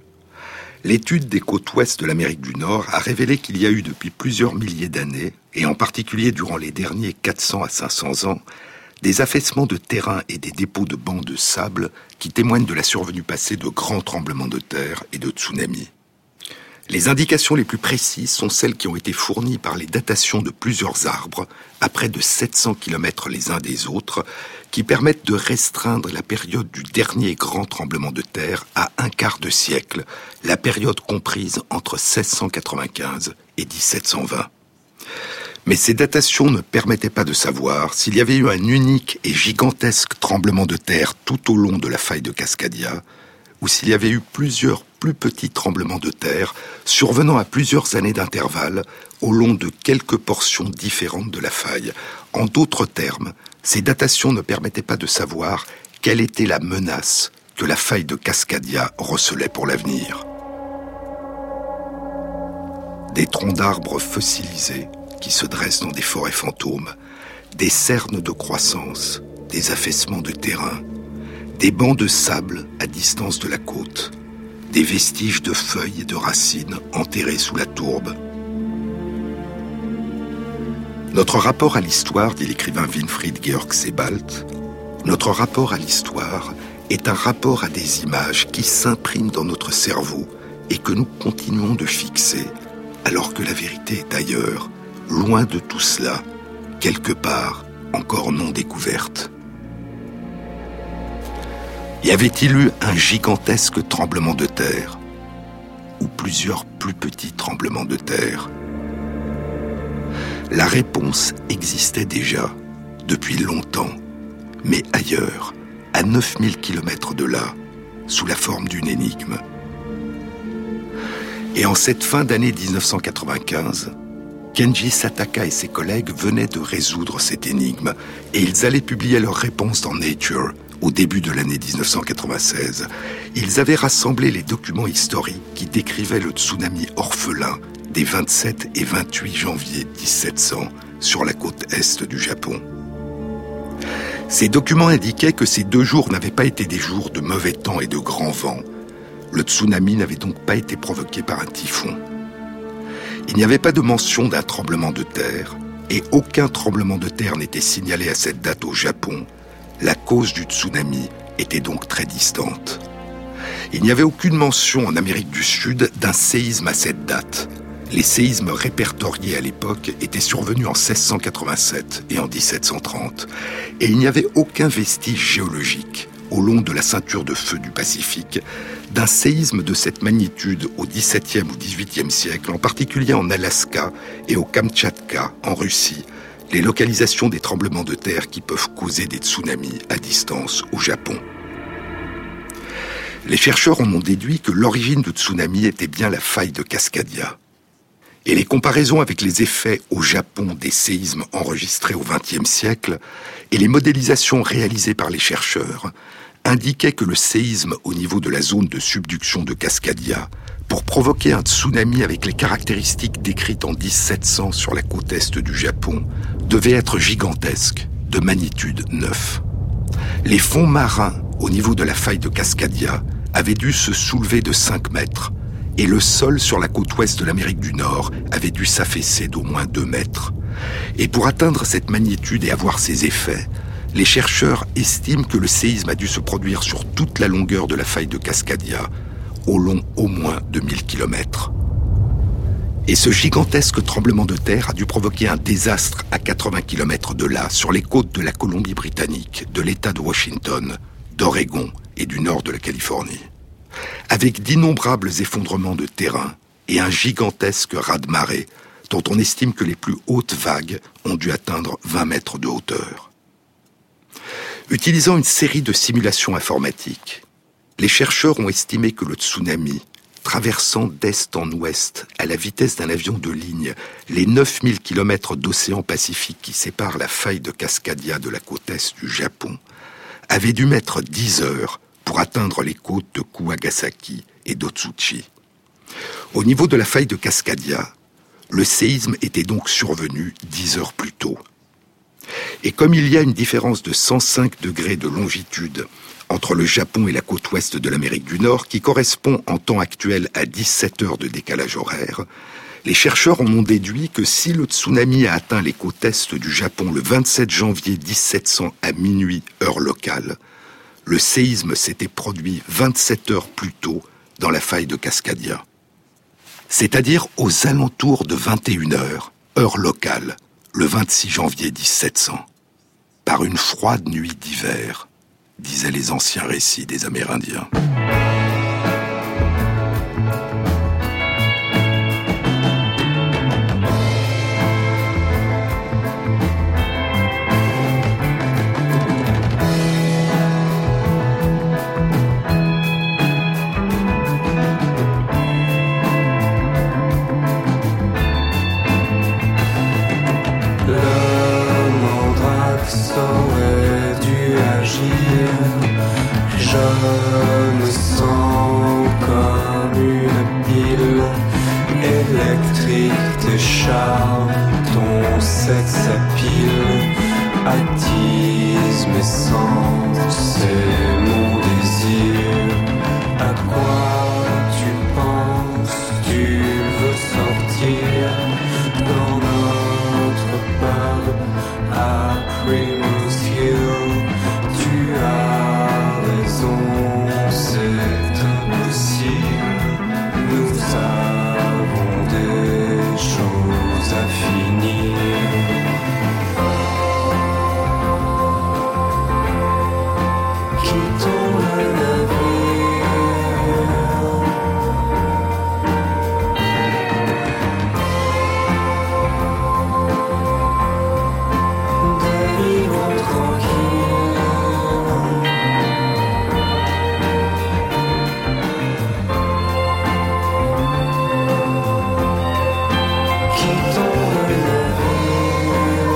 S2: L'étude des côtes ouest de l'Amérique du Nord a révélé qu'il y a eu depuis plusieurs milliers d'années, et en particulier durant les derniers quatre cents à cinq cents ans, des affaissements de terrain et des dépôts de bancs de sable qui témoignent de la survenue passée de grands tremblements de terre et de tsunamis. Les indications les plus précises sont celles qui ont été fournies par les datations de plusieurs arbres, à près de sept cents kilomètres les uns des autres, qui permettent de restreindre la période du dernier grand tremblement de terre à un quart de siècle, la période comprise entre seize cent quatre-vingt-quinze et dix-sept cent vingt. Mais ces datations ne permettaient pas de savoir s'il y avait eu un unique et gigantesque tremblement de terre tout au long de la faille de Cascadia, ou s'il y avait eu plusieurs plus petits tremblements de terre survenant à plusieurs années d'intervalle au long de quelques portions différentes de la faille. En d'autres termes, ces datations ne permettaient pas de savoir quelle était la menace que la faille de Cascadia recelait pour l'avenir. Des troncs d'arbres fossilisés qui se dressent dans des forêts fantômes, des cernes de croissance, des affaissements de terrain, des bancs de sable à distance de la côte, des vestiges de feuilles et de racines enterrés sous la tourbe. Notre rapport à l'histoire, dit l'écrivain Winfried Georg Sebald, notre rapport à l'histoire est un rapport à des images qui s'impriment dans notre cerveau et que nous continuons de fixer, alors que la vérité est ailleurs, loin de tout cela, quelque part encore non découverte. Y avait-il eu un gigantesque tremblement de terre, ou plusieurs plus petits tremblements de terre? La réponse existait déjà, depuis longtemps, mais ailleurs, à neuf mille kilomètres de là, sous la forme d'une énigme. Et en cette fin d'année dix-neuf cent quatre-vingt-quinze, Kenji Sataka et ses collègues venaient de résoudre cette énigme, et ils allaient publier leur réponse dans Nature, au début de l'année dix-neuf cent quatre-vingt-seize. Ils avaient rassemblé les documents historiques qui décrivaient le tsunami orphelin des vingt-sept et vingt-huit janvier dix-sept cents sur la côte est du Japon. Ces documents indiquaient que ces deux jours n'avaient pas été des jours de mauvais temps et de grand vent. Le tsunami n'avait donc pas été provoqué par un typhon. Il n'y avait pas de mention d'un tremblement de terre, et aucun tremblement de terre n'était signalé à cette date au Japon. La cause du tsunami était donc très distante. Il n'y avait aucune mention en Amérique du Sud d'un séisme à cette date. Les séismes répertoriés à l'époque étaient survenus en seize cent quatre-vingt-sept et en dix-sept cent trente, et il n'y avait aucun vestige géologique, au long de la ceinture de feu du Pacifique, d'un séisme de cette magnitude au dix-septième ou dix-huitième siècle, en particulier en Alaska et au Kamtchatka, en Russie, les localisations des tremblements de terre qui peuvent causer des tsunamis à distance au Japon. Les chercheurs en ont déduit que l'origine du tsunami était bien la faille de Cascadia. Et les comparaisons avec les effets au Japon des séismes enregistrés au vingtième siècle et les modélisations réalisées par les chercheurs indiquaient que le séisme au niveau de la zone de subduction de Cascadia, pour provoquer un tsunami avec les caractéristiques décrites en dix-sept cents sur la côte est du Japon, devait être gigantesque, de magnitude neuf. Les fonds marins au niveau de la faille de Cascadia avaient dû se soulever de cinq mètres, et le sol sur la côte ouest de l'Amérique du Nord avait dû s'affaisser d'au moins deux mètres. Et pour atteindre cette magnitude et avoir ces effets, les chercheurs estiment que le séisme a dû se produire sur toute la longueur de la faille de Cascadia, au long au moins de mille kilomètres. Et ce gigantesque tremblement de terre a dû provoquer un désastre à quatre-vingts kilomètres de là, sur les côtes de la Colombie-Britannique, de l'État de Washington, d'Oregon et du nord de la Californie, avec d'innombrables effondrements de terrain et un gigantesque raz-de-marée dont on estime que les plus hautes vagues ont dû atteindre vingt mètres de hauteur. Utilisant une série de simulations informatiques, les chercheurs ont estimé que le tsunami, traversant d'est en ouest à la vitesse d'un avion de ligne les neuf mille kilomètres d'océan Pacifique qui séparent la faille de Cascadia de la côte est du Japon, avait dû mettre dix heures pour atteindre les côtes de Kuwagasaki et d'Otsuchi. Au niveau de la faille de Cascadia, le séisme était donc survenu dix heures plus tôt. Et comme il y a une différence de cent cinq degrés de longitude entre le Japon et la côte ouest de l'Amérique du Nord, qui correspond en temps actuel à dix-sept heures de décalage horaire, les chercheurs en ont déduit que si le tsunami a atteint les côtes est du Japon le vingt-sept janvier dix-sept cents à minuit, heure locale, le séisme s'était produit vingt-sept heures plus tôt dans la faille de Cascadia. C'est-à-dire aux alentours de vingt et une heures, heure locale, le vingt-six janvier dix-sept cents, par une froide nuit d'hiver, disaient les anciens récits des Amérindiens.
S3: Saurais-tu agir? Je
S5: électrique te charme, ton sexe à pile attise mes sens, c'est mon désir. À quoi tu penses, tu veux sortir dans notre pub à Primrose Hill? Tu as raison, c'est impossible. Nous avons des choses à finir. Quittons le navire. Dérivons tranquille. Quittons le navire.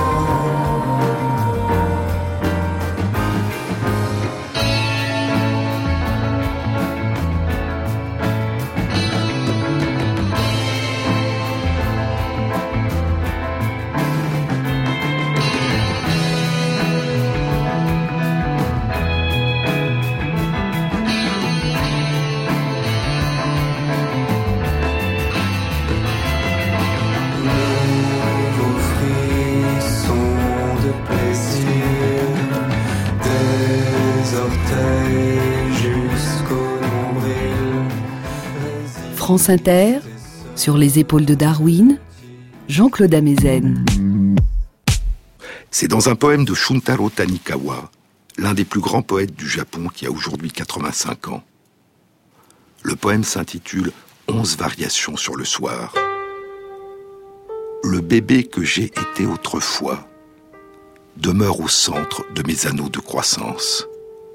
S5: Nouveau frisson de plaisir, des orteils jusqu'au nombril.
S1: France Inter, sur les épaules de Darwin, Jean-Claude Amezen.
S2: C'est dans un poème de Shuntaro Tanikawa, l'un des plus grands poètes du Japon qui a aujourd'hui quatre-vingt-cinq ans. Le poème s'intitule « Onze variations sur le soir ». Le bébé que j'ai été autrefois demeure au centre de mes anneaux de croissance.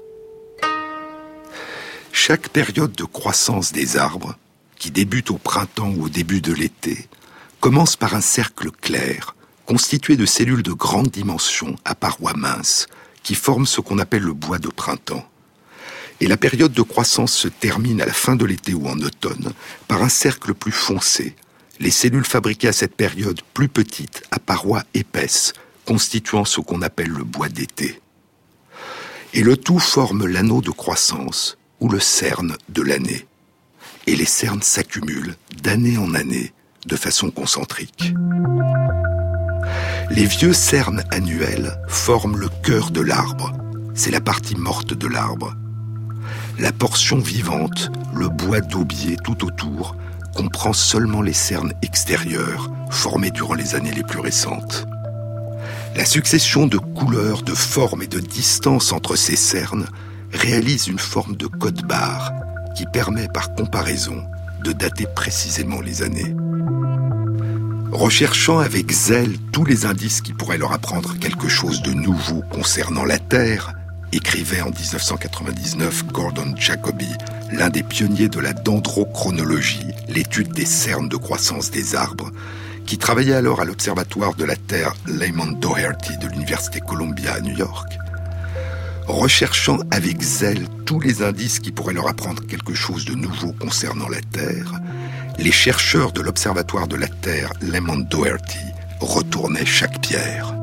S2: Chaque période de croissance des arbres, qui débute au printemps ou au début de l'été, commence par un cercle clair, constitué de cellules de grande dimension à parois minces, qui forment ce qu'on appelle le bois de printemps. Et la période de croissance se termine à la fin de l'été ou en automne par un cercle plus foncé, les cellules fabriquées à cette période plus petites, à parois épaisses, constituant ce qu'on appelle le bois d'été. Et le tout forme l'anneau de croissance, ou le cerne de l'année. Et les cernes s'accumulent d'année en année, de façon concentrique. Les vieux cernes annuels forment le cœur de l'arbre. C'est la partie morte de l'arbre. La portion vivante, le bois d'aubier tout autour, comprend seulement les cernes extérieures, formées durant les années les plus récentes. La succession de couleurs, de formes et de distances entre ces cernes réalise une forme de code-barre qui permet par comparaison de dater précisément les années. Recherchant avec zèle tous les indices qui pourraient leur apprendre quelque chose de nouveau concernant la Terre, écrivait en dix-neuf cent quatre-vingt-dix-neuf Gordon Jacobi, l'un des pionniers de la dendrochronologie, l'étude des cernes de croissance des arbres, qui travaillait alors à l'Observatoire de la Terre Lyman Doherty de l'Université Columbia à New York. Recherchant avec zèle tous les indices qui pourraient leur apprendre quelque chose de nouveau concernant la Terre, les chercheurs de l'Observatoire de la Terre Lyman Doherty retournaient chaque pierre.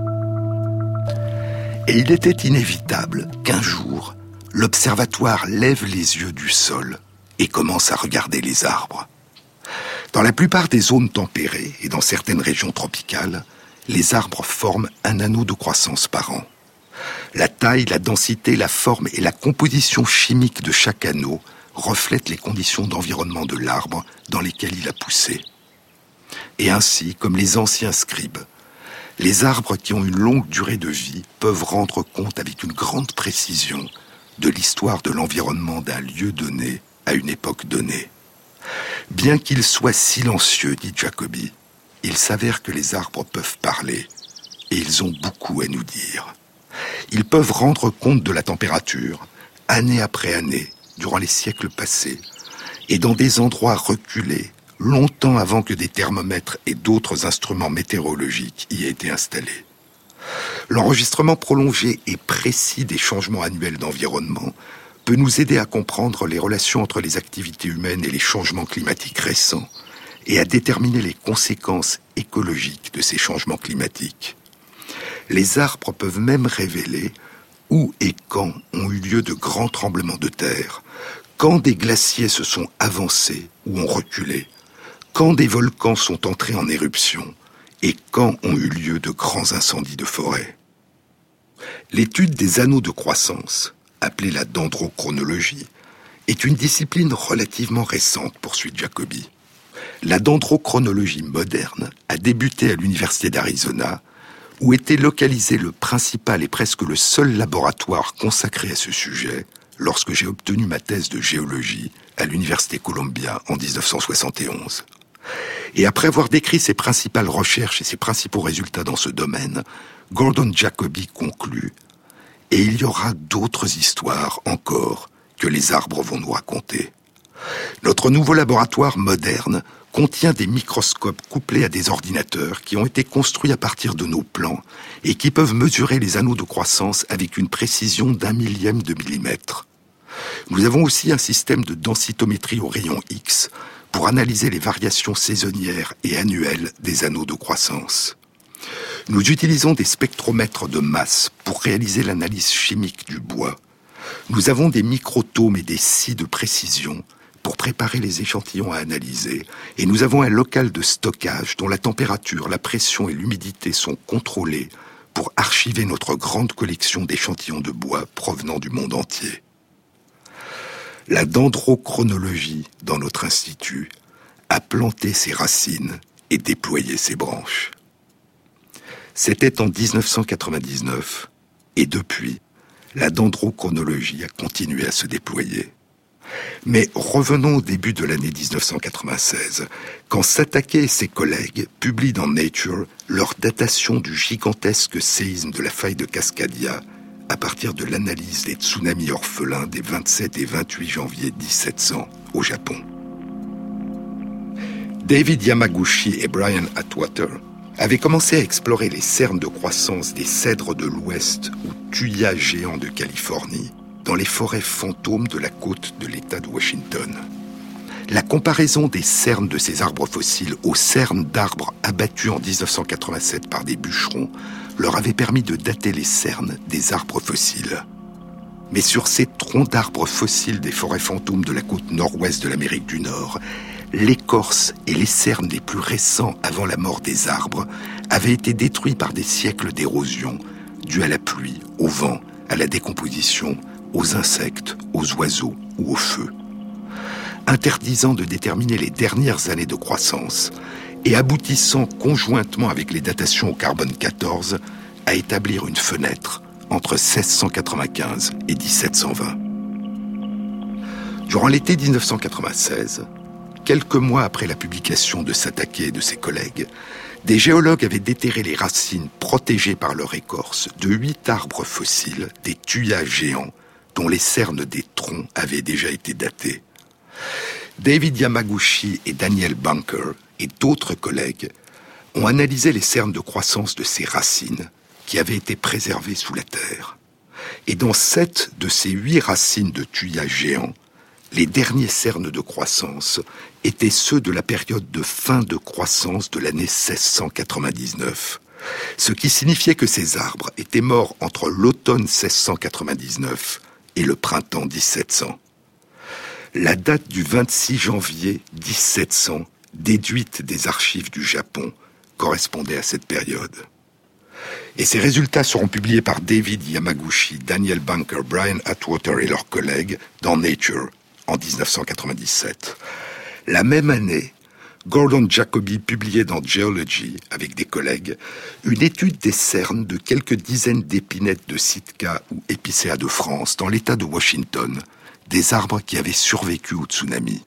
S2: Et il était inévitable qu'un jour, l'observatoire lève les yeux du sol et commence à regarder les arbres. Dans la plupart des zones tempérées et dans certaines régions tropicales, les arbres forment un anneau de croissance par an. La taille, la densité, la forme et la composition chimique de chaque anneau reflètent les conditions d'environnement de l'arbre dans lesquelles il a poussé. Et ainsi, comme les anciens scribes, les arbres qui ont une longue durée de vie peuvent rendre compte avec une grande précision de l'histoire de l'environnement d'un lieu donné à une époque donnée. Bien qu'ils soient silencieux, dit Jacobi, il s'avère que les arbres peuvent parler et ils ont beaucoup à nous dire. Ils peuvent rendre compte de la température, année après année, durant les siècles passés, et dans des endroits reculés, longtemps avant que des thermomètres et d'autres instruments météorologiques y aient été installés. L'enregistrement prolongé et précis des changements annuels d'environnement peut nous aider à comprendre les relations entre les activités humaines et les changements climatiques récents, et à déterminer les conséquences écologiques de ces changements climatiques. Les arbres peuvent même révéler où et quand ont eu lieu de grands tremblements de terre, quand des glaciers se sont avancés ou ont reculé, quand des volcans sont entrés en éruption et quand ont eu lieu de grands incendies de forêt. L'étude des anneaux de croissance, appelée la dendrochronologie, est une discipline relativement récente, poursuit Jacoby. La dendrochronologie moderne a débuté à l'Université d'Arizona, où était localisé le principal et presque le seul laboratoire consacré à ce sujet, lorsque j'ai obtenu ma thèse de géologie à l'Université Columbia en dix-neuf cent soixante et onze. Et après avoir décrit ses principales recherches et ses principaux résultats dans ce domaine, Gordon Jacoby conclut « Et il y aura d'autres histoires encore que les arbres vont nous raconter. Notre nouveau laboratoire moderne contient des microscopes couplés à des ordinateurs qui ont été construits à partir de nos plans et qui peuvent mesurer les anneaux de croissance avec une précision d'un millième de millimètre. Nous avons aussi un système de densitométrie au rayon X pour analyser les variations saisonnières et annuelles des anneaux de croissance. Nous utilisons des spectromètres de masse pour réaliser l'analyse chimique du bois. Nous avons des microtomes et des scies de précision pour préparer les échantillons à analyser, et nous avons un local de stockage dont la température, la pression et l'humidité sont contrôlées pour archiver notre grande collection d'échantillons de bois provenant du monde entier. La dendrochronologie, dans notre institut, a planté ses racines et déployé ses branches. C'était en dix-neuf cent quatre-vingt-dix-neuf, et depuis, la dendrochronologie a continué à se déployer. Mais revenons au début de l'année dix-neuf cent quatre-vingt-seize, quand Satake et ses collègues publient dans Nature leur datation du gigantesque séisme de la faille de Cascadia à partir de l'analyse des tsunamis orphelins des vingt-sept et vingt-huit janvier dix-sept cents au Japon. David Yamaguchi et Brian Atwater avaient commencé à explorer les cernes de croissance des cèdres de l'Ouest ou tuyas géants de Californie dans les forêts fantômes de la côte de l'État de Washington. La comparaison des cernes de ces arbres fossiles aux cernes d'arbres abattus en dix-neuf cent quatre-vingt-sept par des bûcherons leur avait permis de dater les cernes des arbres fossiles. Mais sur ces troncs d'arbres fossiles des forêts fantômes de la côte nord-ouest de l'Amérique du Nord, l'écorce et les cernes les plus récents avant la mort des arbres avaient été détruits par des siècles d'érosion dus à la pluie, au vent, à la décomposition, aux insectes, aux oiseaux ou au feu, interdisant de déterminer les dernières années de croissance et aboutissant conjointement avec les datations au carbone quatorze à établir une fenêtre entre seize cent quatre-vingt-quinze et dix-sept cent vingt. Durant l'été dix-neuf cent quatre-vingt-seize, quelques mois après la publication de Satake et de ses collègues, des géologues avaient déterré les racines protégées par leur écorce de huit arbres fossiles, des tuyas géants, dont les cernes des troncs avaient déjà été datées. David Yamaguchi et Daniel Bunker et d'autres collègues ont analysé les cernes de croissance de ces racines qui avaient été préservées sous la terre. Et dans sept de ces huit racines de tuyas géants, les derniers cernes de croissance étaient ceux de la période de fin de croissance de l'année seize cent quatre-vingt-dix-neuf, ce qui signifiait que ces arbres étaient morts entre l'automne seize cent quatre-vingt-dix-neuf et le printemps dix-sept cents. La date du vingt-six janvier dix-sept cents, déduite des archives du Japon, correspondait à cette période. Et ces résultats seront publiés par David Yamaguchi, Daniel Bunker, Brian Atwater et leurs collègues dans Nature en dix-neuf cent quatre-vingt-dix-sept. La même année, Gordon Jacoby publiait dans Geology, avec des collègues, une étude des cernes de quelques dizaines d'épinettes de Sitka ou Épicéa de France dans l'État de Washington, des arbres qui avaient survécu au tsunami.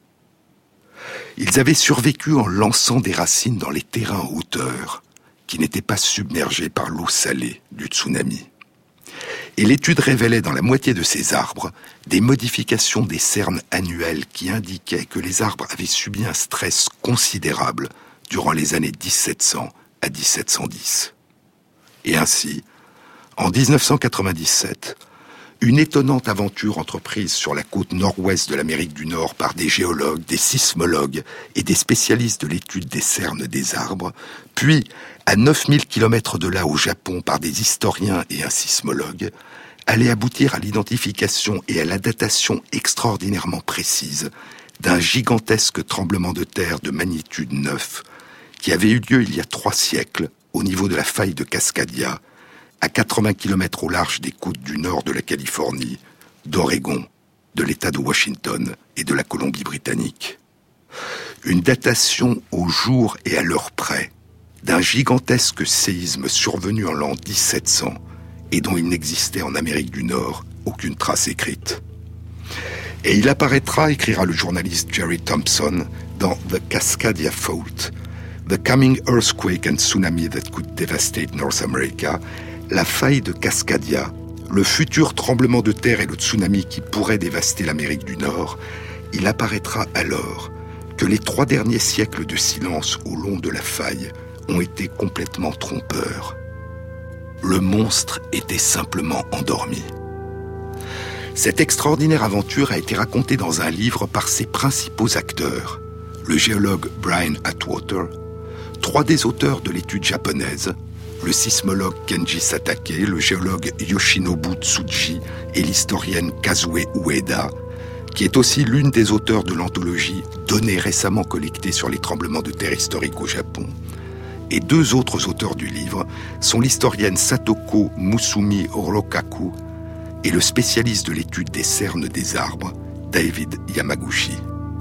S2: Ils avaient survécu en lançant des racines dans les terrains en hauteur, qui n'étaient pas submergés par l'eau salée du tsunami. Et l'étude révélait dans la moitié de ces arbres des modifications des cernes annuelles qui indiquaient que les arbres avaient subi un stress considérable durant les années dix-sept cents à dix-sept cent dix. Et ainsi, en dix-neuf cent quatre-vingt-dix-sept, Une étonnante aventure entreprise sur la côte nord-ouest de l'Amérique du Nord par des géologues, des sismologues et des spécialistes de l'étude des cernes des arbres, puis à neuf mille kilomètres de là au Japon par des historiens et un sismologue, allait aboutir à l'identification et à la datation extraordinairement précise d'un gigantesque tremblement de terre de magnitude neuf qui avait eu lieu il y a trois siècles au niveau de la faille de Cascadia, à quatre-vingts kilomètres au large des côtes du nord de la Californie, d'Oregon, de l'État de Washington et de la Colombie-Britannique. Une datation au jour et à l'heure près d'un gigantesque séisme survenu en l'an dix-sept cents et dont il n'existait en Amérique du Nord aucune trace écrite. Et il apparaîtra, écrira le journaliste Jerry Thompson, dans The Cascadia Fault, The Coming Earthquake and Tsunami That Could Devastate North America, la faille de Cascadia, le futur tremblement de terre et le tsunami qui pourrait dévaster l'Amérique du Nord. Il apparaîtra alors que les trois derniers siècles de silence au long de la faille ont été complètement trompeurs. Le monstre était simplement endormi. Cette extraordinaire aventure a été racontée dans un livre par ses principaux acteurs, le géologue Brian Atwater, trois des auteurs de l'étude japonaise, le sismologue Kenji Satake, le géologue Yoshinobu Tsuji et l'historienne Kazue Ueda, qui est aussi l'une des auteurs de l'anthologie Données récemment collectées sur les tremblements de terre historiques au Japon. Et deux autres auteurs du livre sont l'historienne Satoko Musumi Orokaku et le spécialiste de l'étude des cernes des arbres, David Yamaguchi.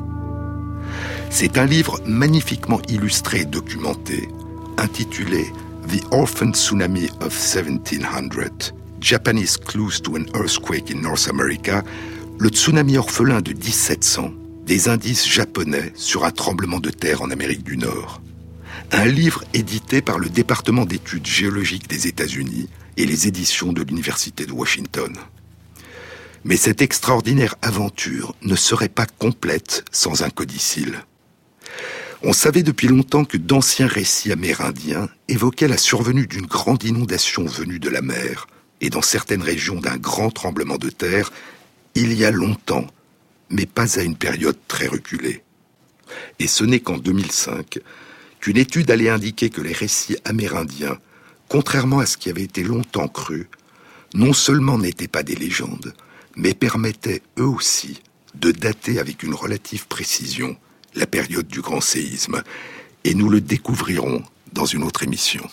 S2: C'est un livre magnifiquement illustré et documenté, intitulé The Orphan Tsunami of seventeen hundred, Japanese Clues to an Earthquake in North America, le tsunami orphelin de dix-sept cents, des indices japonais sur un tremblement de terre en Amérique du Nord. Un livre édité par le département d'études géologiques des États-Unis et les éditions de l'Université de Washington. Mais cette extraordinaire aventure ne serait pas complète sans un codicille. On savait depuis longtemps que d'anciens récits amérindiens évoquaient la survenue d'une grande inondation venue de la mer et dans certaines régions d'un grand tremblement de terre il y a longtemps, mais pas à une période très reculée. Et ce n'est qu'en deux mille cinq qu'une étude allait indiquer que les récits amérindiens, contrairement à ce qui avait été longtemps cru, non seulement n'étaient pas des légendes, mais permettaient eux aussi de dater avec une relative précision la période du grand séisme. Et nous le découvrirons dans une autre émission.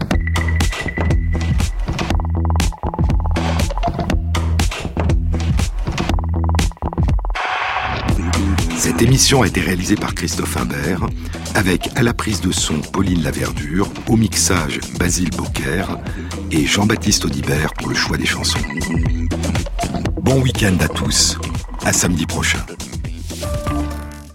S2: Cette émission a été réalisée par Christophe Imbert, avec à la prise de son Pauline Laverdure, au mixage Basile Beaucaire et Jean-Baptiste Audibert pour le choix des chansons. Bon week-end à tous, à samedi prochain.